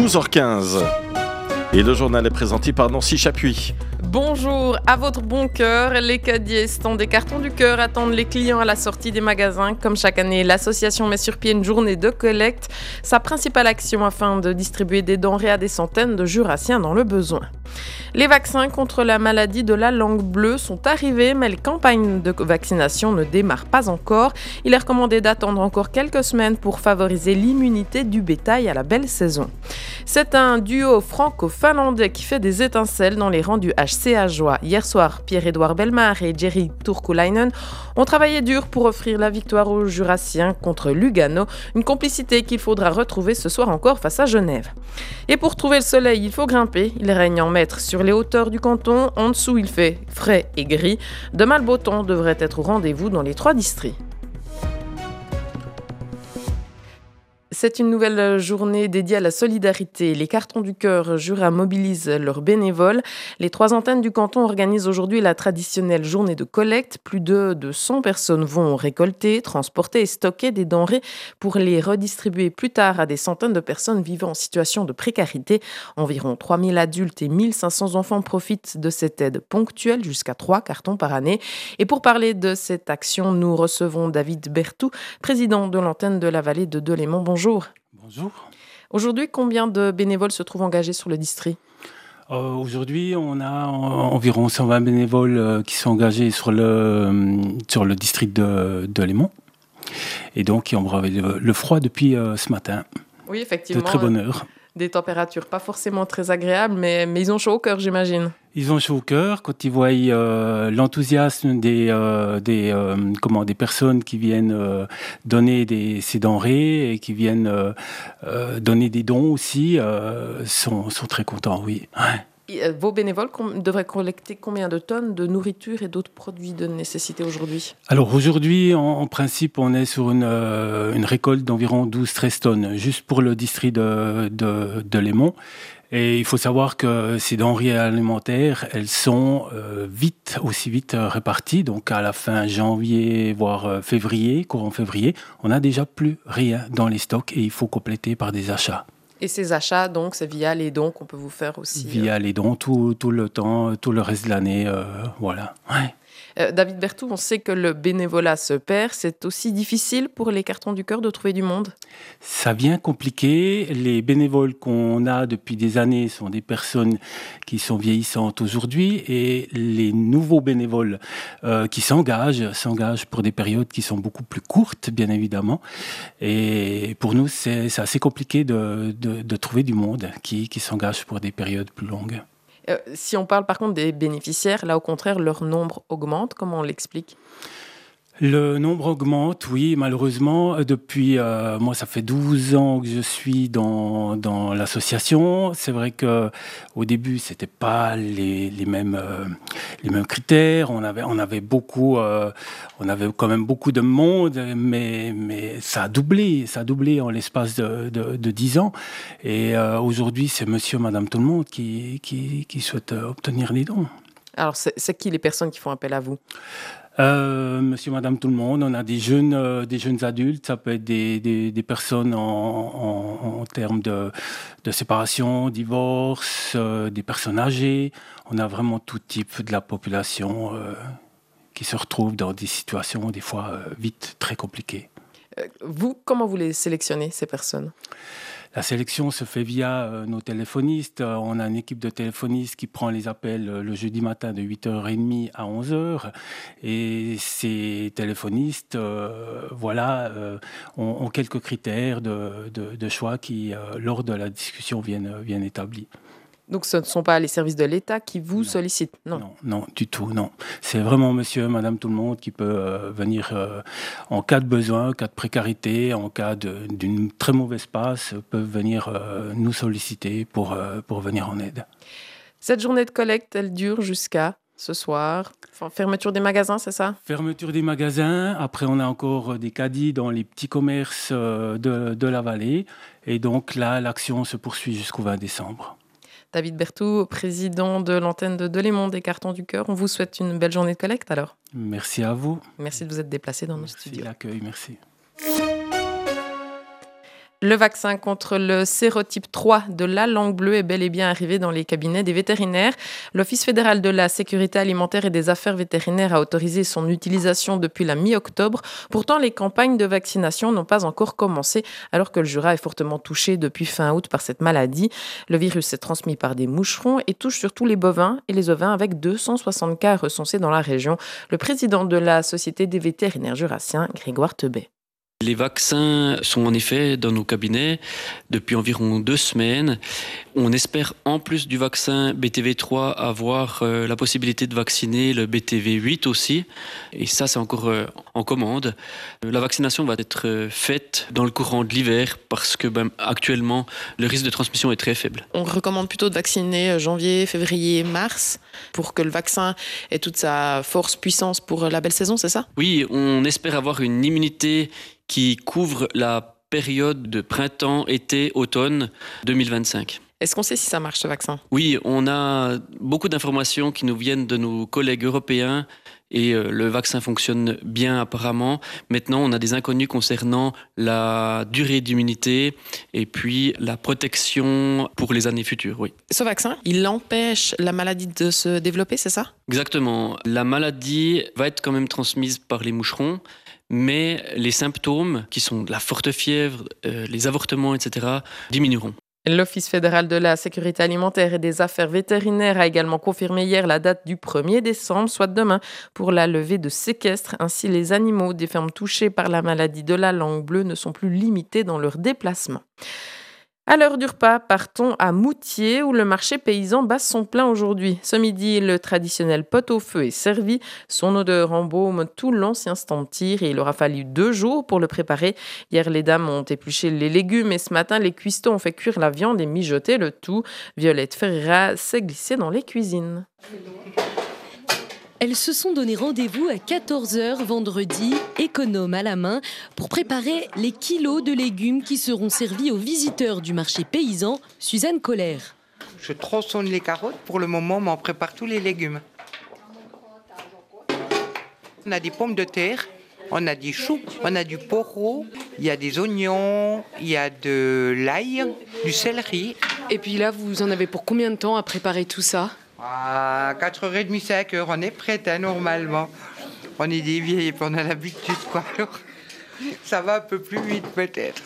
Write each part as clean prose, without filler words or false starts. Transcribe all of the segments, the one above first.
12h15. Et le journal est présenté par Nancy Chapuis. Bonjour, à votre bon cœur, les cadiistes des cartons du cœur attendent les clients à la sortie des magasins. Comme chaque année, l'association met sur pied une journée de collecte, sa principale action afin de distribuer des denrées à des centaines de Jurassiens dans le besoin. Les vaccins contre la maladie de la langue bleue sont arrivés, mais les campagnes de vaccination ne démarrent pas encore. Il est recommandé d'attendre encore quelques semaines pour favoriser l'immunité du bétail à la belle saison. C'est un duo franco-finlandais qui fait des étincelles dans les rangs du HC Ajoie. Hier soir, Pierre-Édouard Bellemare et Jerry Turkulainen ont travaillé dur pour offrir la victoire aux Jurassiens contre Lugano, une complicité qu'il faudra retrouver ce soir encore face à Genève. Et pour trouver le soleil, il faut grimper. Il règne en maître sur les hauteurs du canton. En dessous, il fait frais et gris. Demain, le beau temps devrait être au rendez-vous dans les 3 districts. C'est une nouvelle journée dédiée à la solidarité. Les Cartons du Cœur Jura mobilisent leurs bénévoles. Les 3 antennes du canton organisent aujourd'hui la traditionnelle journée de collecte. Plus de 200 personnes vont récolter, transporter et stocker des denrées pour les redistribuer plus tard à des centaines de personnes vivant en situation de précarité. Environ 3000 adultes et 1500 enfants profitent de cette aide ponctuelle, jusqu'à 3 cartons par année. Et pour parler de cette action, nous recevons David Bertou, président de l'antenne de la vallée de Delémont. Bonjour. Bonjour. Aujourd'hui, combien de bénévoles se trouvent engagés sur le district ? Aujourd'hui, on a environ 120 bénévoles qui sont engagés sur le district de Lémont. Et donc, qui ont bravé le froid depuis ce matin. Oui, effectivement. De très bonne heure. Des températures pas forcément très agréables, mais ils ont chaud au cœur, j'imagine. Ils ont chaud au cœur quand ils voient l'enthousiasme des personnes qui viennent donner ces denrées et qui viennent donner des dons aussi, sont très contents, oui. Ouais. Et, vos bénévoles devraient collecter combien de tonnes de nourriture et d'autres produits de nécessité aujourd'hui ? Alors aujourd'hui, en principe, on est sur une récolte d'environ 12-13 tonnes, juste pour le district de Lémont. Et il faut savoir que ces denrées alimentaires, elles sont aussi vite réparties. Donc à la fin janvier, voire février, courant février, on n'a déjà plus rien dans les stocks et il faut compléter par des achats. Et ces achats, donc, c'est via les dons qu'on peut vous faire aussi ? Via les dons, tout le temps, tout le reste de l'année, voilà. Ouais. David Bertou, on sait que le bénévolat se perd. C'est aussi difficile pour les Cartons du Cœur de trouver du monde ? Ça vient compliqué. Les bénévoles qu'on a depuis des années sont des personnes qui sont vieillissantes aujourd'hui et les nouveaux bénévoles qui s'engagent pour des périodes qui sont beaucoup plus courtes, bien évidemment. Et pour nous, c'est assez compliqué de trouver du monde qui s'engage pour des périodes plus longues. Si on parle par contre des bénéficiaires, là au contraire, leur nombre augmente. Comment on l'explique ? Le nombre augmente, oui, malheureusement. Depuis, moi, ça fait 12 ans que je suis dans l'association. C'est vrai qu'au début, c'était pas les mêmes critères. On avait quand même beaucoup de monde, mais ça a doublé en l'espace de 10 ans. Et aujourd'hui, c'est monsieur, madame, tout le monde qui souhaite obtenir les dons. Alors, c'est qui les personnes qui font appel à vous ? Monsieur, madame, tout le monde. On a des jeunes adultes. Ça peut être des personnes en termes de séparation, divorce, des personnes âgées. On a vraiment tout type de la population qui se retrouve dans des situations des fois vite très compliquées. Vous, comment vous les sélectionnez, ces personnes ? La sélection se fait via nos téléphonistes. On a une équipe de téléphonistes qui prend les appels le jeudi matin de 8h30 à 11h. Et ces téléphonistes ont quelques critères de choix qui, lors de la discussion, viennent établis. Donc ce ne sont pas les services de l'État qui vous sollicitent, non ? Non, du tout, non. C'est vraiment monsieur, madame, tout le monde qui peut venir en cas de besoin, en cas de précarité, en cas d'une très mauvaise passe, peuvent venir nous solliciter pour venir en aide. Cette journée de collecte, elle dure jusqu'à ce soir. Fermeture des magasins, c'est ça ? Fermeture des magasins. Après, on a encore des caddies dans les petits commerces de la vallée. Et donc là, l'action se poursuit jusqu'au 20 décembre. David Bertou, président de l'antenne de Delémont des Cartons du Cœur. On vous souhaite une belle journée de collecte alors. Merci à vous. Merci de vous être déplacé dans nos studios. Merci de l'accueil, merci. Le vaccin contre le sérotype 3 de la langue bleue est bel et bien arrivé dans les cabinets des vétérinaires. L'Office fédéral de la sécurité alimentaire et des affaires vétérinaires a autorisé son utilisation depuis la mi-octobre. Pourtant, les campagnes de vaccination n'ont pas encore commencé, alors que le Jura est fortement touché depuis fin août par cette maladie. Le virus est transmis par des moucherons et touche surtout les bovins et les ovins, avec 260 cas recensés dans la région. Le président de la Société des vétérinaires jurassiens, Grégoire Tebet. Les vaccins sont en effet dans nos cabinets depuis environ 2 semaines. On espère en plus du vaccin BTV3 avoir la possibilité de vacciner le BTV8 aussi. Et ça, c'est encore en commande. La vaccination va être faite dans le courant de l'hiver parce que actuellement, le risque de transmission est très faible. On recommande plutôt de vacciner janvier, février, mars pour que le vaccin ait toute sa force, puissance pour la belle saison, c'est ça? Oui, on espère avoir une immunité qui couvre la période de printemps, été, automne 2025. Est-ce qu'on sait si ça marche, ce vaccin? Oui, on a beaucoup d'informations qui nous viennent de nos collègues européens et le vaccin fonctionne bien apparemment. Maintenant, on a des inconnus concernant la durée d'immunité et puis la protection pour les années futures, oui. Ce vaccin, il empêche la maladie de se développer, c'est ça? Exactement. La maladie va être quand même transmise par les moucherons, mais les symptômes, qui sont la forte fièvre, les avortements, etc., diminueront. L'Office fédéral de la sécurité alimentaire et des affaires vétérinaires a également confirmé hier la date du 1er décembre, soit demain, pour la levée de séquestre. Ainsi, les animaux des fermes touchées par la maladie de la langue bleue ne sont plus limités dans leurs déplacements. À l'heure du repas, partons à Moutier où le marché paysan bat son plein aujourd'hui. Ce midi, le traditionnel pot-au-feu est servi. Son odeur embaume tout l'ancien stand de tir et il aura fallu 2 jours pour le préparer. Hier, les dames ont épluché les légumes et ce matin, les cuistots ont fait cuire la viande et mijoter le tout. Violette Ferreira s'est glissée dans les cuisines. Elles se sont donné rendez-vous à 14h vendredi, économe à la main, pour préparer les kilos de légumes qui seront servis aux visiteurs du marché paysan. Suzanne Colère. Je tronçonne les carottes. Pour le moment, on prépare tous les légumes. On a des pommes de terre, on a des choux, on a du poireau, il y a des oignons, il y a de l'ail, du céleri. Et puis là, vous en avez pour combien de temps à préparer tout ça? À 4h30, 5h, on est prête normalement. On est des vieilles et puis on a l'habitude, quoi. Alors, ça va un peu plus vite peut-être.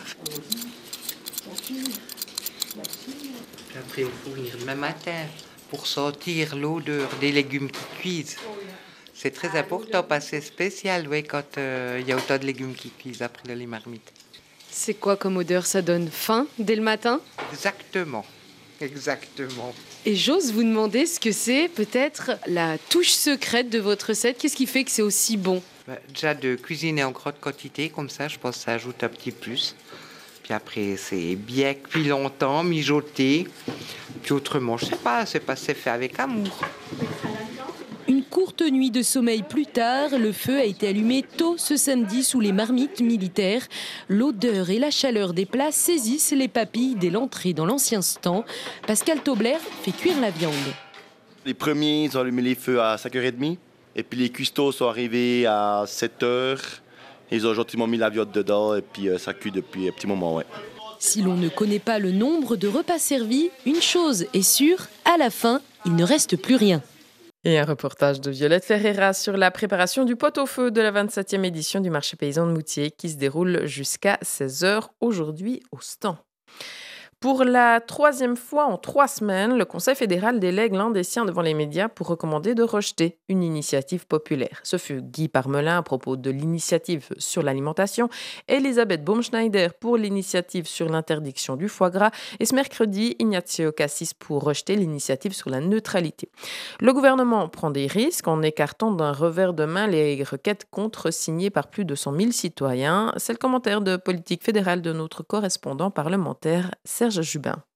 Après, il faut venir demain matin pour sentir l'odeur des légumes qui cuisent. C'est très important parce que c'est spécial, ouais, quand il y a autant de légumes qui cuisent après les marmites. C'est quoi comme odeur? Ça donne faim dès le matin? Exactement. Et j'ose vous demander ce que c'est peut-être la touche secrète de votre recette. Qu'est-ce qui fait que c'est aussi bon? Déjà de cuisiner en grande quantité, comme ça, je pense que ça ajoute un petit plus. Puis après, c'est bien cuit longtemps, mijoté. Puis autrement, je sais pas, c'est fait avec amour. Une courte nuit de sommeil plus tard, le feu a été allumé tôt ce samedi sous les marmites militaires. L'odeur et la chaleur des plats saisissent les papilles dès l'entrée dans l'ancien stand. Pascal Tobler fait cuire la viande. Les premiers, ils ont allumé les feux à 5h30. Et puis les cuistots sont arrivés à 7h. Ils ont gentiment mis la viande dedans et puis ça cuit depuis un petit moment, ouais. Si l'on ne connaît pas le nombre de repas servis, une chose est sûre, à la fin, il ne reste plus rien. Et un reportage de Violette Ferreira sur la préparation du pot-au-feu de la 27e édition du marché paysan de Moutier qui se déroule jusqu'à 16h aujourd'hui au stand. Pour la 3e fois en 3 semaines, le Conseil fédéral délègue l'un des siens devant les médias pour recommander de rejeter une initiative populaire. Ce fut Guy Parmelin à propos de l'initiative sur l'alimentation, Elisabeth Baumschneider pour l'initiative sur l'interdiction du foie gras et ce mercredi, Ignacio Cassis pour rejeter l'initiative sur la neutralité. Le gouvernement prend des risques en écartant d'un revers de main les requêtes contre signées par plus de 100 000 citoyens. C'est le commentaire de politique fédérale de notre correspondant parlementaire Serge Jubin.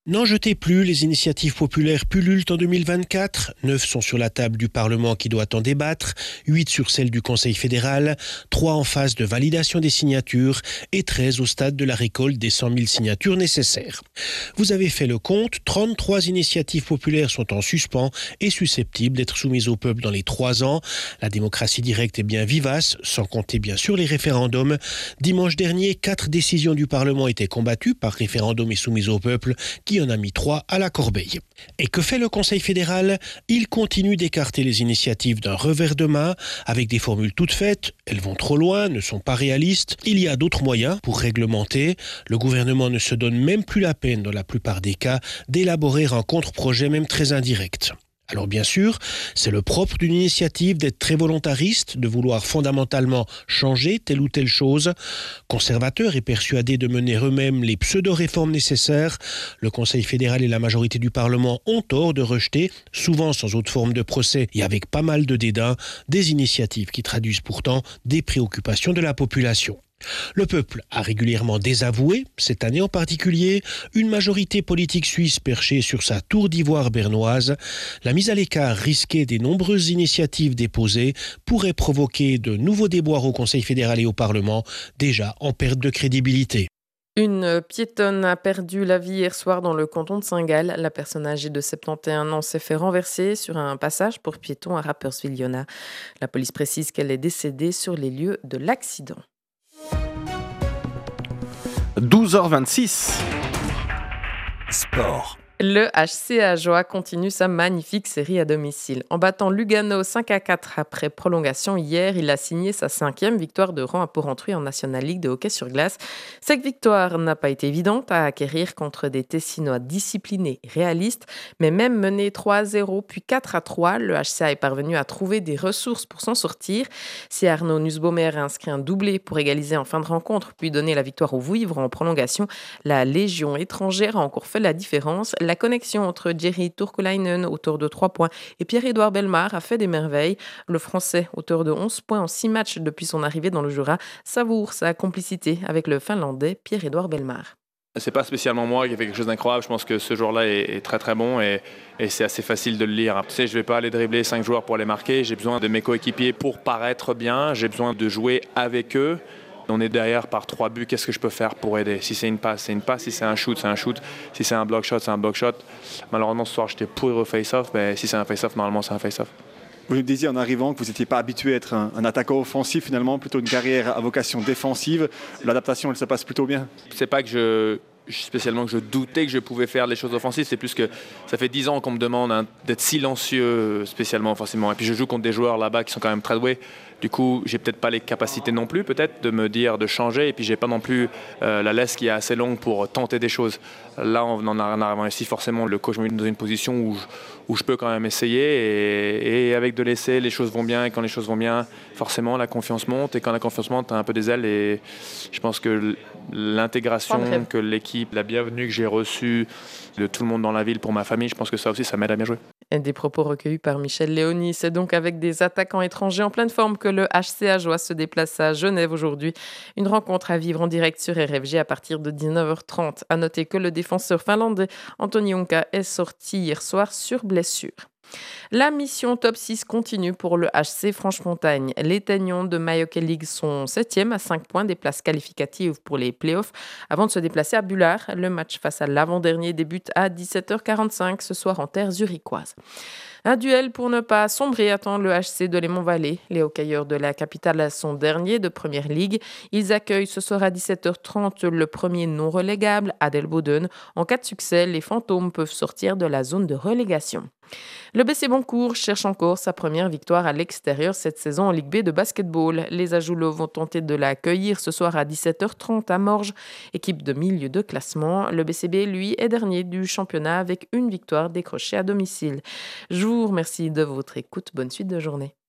N'en jetez plus, les initiatives populaires pullulent en 2024. 9 sont sur la table du Parlement qui doit en débattre, 8 sur celle du Conseil fédéral, 3 en phase de validation des signatures et 13 au stade de la récolte des 100 000 signatures nécessaires. Vous avez fait le compte, 33 initiatives populaires sont en suspens et susceptibles d'être soumises au peuple dans les 3 ans. La démocratie directe est bien vivace, sans compter bien sûr les référendums. Dimanche dernier, 4 décisions du Parlement étaient combattues par référendum et soumises au peuple, qui en a mis 3 à la corbeille. Et que fait le Conseil fédéral ? Il continue d'écarter les initiatives d'un revers de main, avec des formules toutes faites. Elles vont trop loin, ne sont pas réalistes. Il y a d'autres moyens pour réglementer. Le gouvernement ne se donne même plus la peine, dans la plupart des cas, d'élaborer un contre-projet, même très indirect. Alors bien sûr, c'est le propre d'une initiative d'être très volontariste, de vouloir fondamentalement changer telle ou telle chose. Conservateurs et persuadés de mener eux-mêmes les pseudo-réformes nécessaires, le Conseil fédéral et la majorité du Parlement ont tort de rejeter, souvent sans autre forme de procès et avec pas mal de dédain, des initiatives qui traduisent pourtant des préoccupations de la population. Le peuple a régulièrement désavoué, cette année en particulier, une majorité politique suisse perchée sur sa tour d'ivoire bernoise. La mise à l'écart risquée des nombreuses initiatives déposées pourrait provoquer de nouveaux déboires au Conseil fédéral et au Parlement, déjà en perte de crédibilité. Une piétonne a perdu la vie hier soir dans le canton de Saint-Gall. La personne âgée de 71 ans s'est fait renverser sur un passage pour piétons à Rapperswil-Jona. La police précise qu'elle est décédée sur les lieux de l'accident. 12h26. Sport. Le HC Ajoie continue sa magnifique série à domicile. En battant Lugano 5-4 après prolongation hier, il a signé sa 5e victoire de rang à Porrentruy en National League de hockey sur glace. Cette victoire n'a pas été évidente à acquérir contre des Tessinois disciplinés et réalistes, mais même mené 3-0 puis 4-3, le HCA est parvenu à trouver des ressources pour s'en sortir. Si Arnaud Nussbaumer a inscrit un doublé pour égaliser en fin de rencontre puis donner la victoire aux Vouivres en prolongation, la Légion étrangère a encore fait la différence. La connexion entre Jerry Turkulainen, auteur de 3 points, et Pierre-Édouard Bellemare a fait des merveilles. Le Français, auteur de 11 points en 6 matchs depuis son arrivée dans le Jura, savoure sa complicité avec le Finlandais Pierre-Édouard Bellemare. C'est pas spécialement moi qui ai fait quelque chose d'incroyable. Je pense que ce joueur-là est très très bon et c'est assez facile de le lire. Tu sais, je vais pas aller dribbler 5 joueurs pour les marquer. J'ai besoin de mes coéquipiers pour paraître bien. J'ai besoin de jouer avec eux. On est derrière par 3 buts, qu'est-ce que je peux faire pour aider ? Si c'est une passe, c'est une passe. Si c'est un shoot, c'est un shoot. Si c'est un block shot, c'est un block shot. Malheureusement, ce soir, j'étais pourri au face-off. Mais si c'est un face-off, normalement, c'est un face-off. Vous nous disiez en arrivant que vous n'étiez pas habitué à être un attaquant offensif, finalement, plutôt une carrière à vocation défensive. L'adaptation, elle se passe plutôt bien. C'est pas que spécialement que je doutais que je pouvais faire les choses offensives, c'est plus que ça fait 10 ans qu'on me demande d'être silencieux spécialement offensivement. Et puis je joue contre des joueurs là-bas qui sont quand même très doués. Du coup, j'ai peut-être pas les capacités non plus, peut-être, de me dire de changer. Et puis j'ai pas non plus la laisse qui est assez longue pour tenter des choses. Là, en arrivant ici, forcément, le coach me met dans une position où je peux quand même essayer. Et avec de l'essai, les choses vont bien. Et quand les choses vont bien, forcément, la confiance monte. Et quand la confiance monte, tu as un peu des ailes. Et je pense que l'intégration, que l'équipe, la bienvenue que j'ai reçue de tout le monde dans la ville pour ma famille, je pense que ça aussi, ça m'aide à bien jouer. Et des propos recueillis par Michel Léonis. C'est donc avec des attaquants étrangers en pleine forme que le HC Ajoie se déplace à Genève aujourd'hui. Une rencontre à vivre en direct sur RFG à partir de 19h30. À noter que le défenseur finlandais Anthony Onka est sorti hier soir sur blessure. La mission top 6 continue pour le HC Franche-Montagne. Les Teignons de Mayock League sont 7e à 5 points des places qualificatives pour les playoffs avant de se déplacer à Bullard. Le match face à l'avant-dernier débute à 17h45 ce soir en terre zurichoise. Un duel pour ne pas sombrer attend le HC de Lémont-Vallée. Les hockeyeurs de la capitale sont derniers de Première Ligue. Ils accueillent ce soir à 17h30 le premier non relégable, Adelboden. En cas de succès, les fantômes peuvent sortir de la zone de relégation. Le BC Boncourt cherche encore sa première victoire à l'extérieur cette saison en Ligue B de basketball. Les Ajoulots vont tenter de l'accueillir ce soir à 17h30 à Morges, équipe de milieu de classement. Le BCB, lui, est dernier du championnat avec une victoire décrochée à domicile. Je vous remercie de votre écoute. Bonne suite de journée.